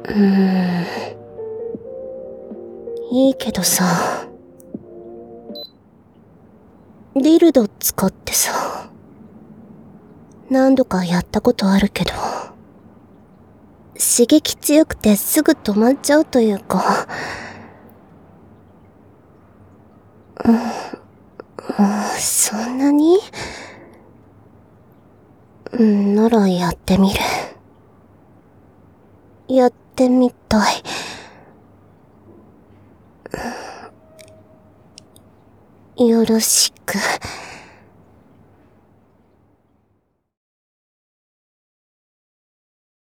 いいけどさ、ディルド使ってさ、何度かやったことあるけど、刺激強くてすぐ止まっちゃうというか、そんなに？ならやってみる。やってみたい。よろしく。